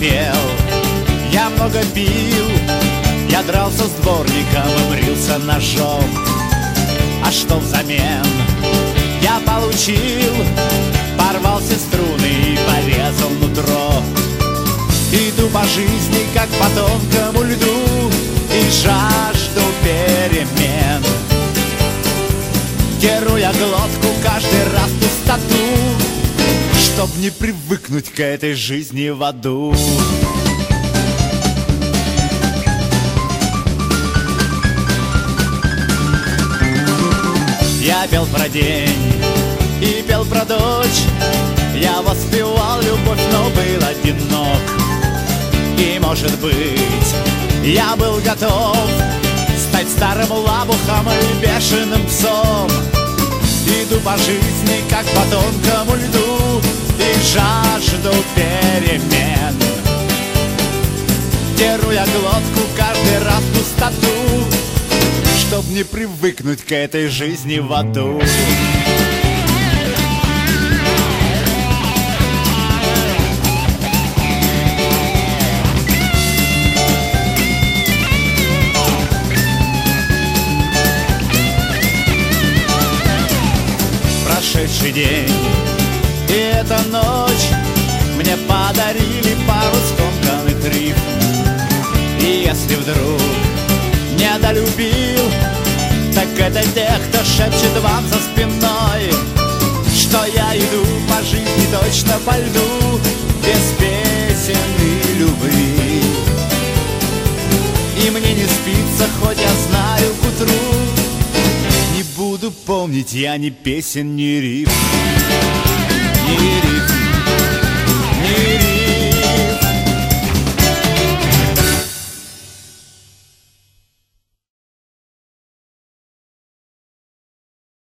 пел, я много пил, я дрался с дворником и брился ножом. А что взамен я получил? Порвался струны и порезал нутро. Иду по жизни, как по тонкому льду, и жажду перемен. Деру я глотку каждый раз пустоту, чтоб не привыкнуть к этой жизни в аду. Я пел про день и пел про дочь, я воспевал любовь, но был одинок. И, может быть, я был готов стать старым лабухом и бешеным псом. Иду по жизни, как по тонкому льду, и жажду перемен. Деру я глотку каждый раз в пустоту, чтоб не привыкнуть к этой жизни в аду. Прошедший день и эта ночь мне подарили пару скомканных риф. И если вдруг недолюбил, так это тех, кто шепчет вам за спиной, что я иду по жизни точно по льду, без песен и любви. И мне не спится, хоть я знаю к утру, не буду помнить я ни песен, ни риф, ни риф.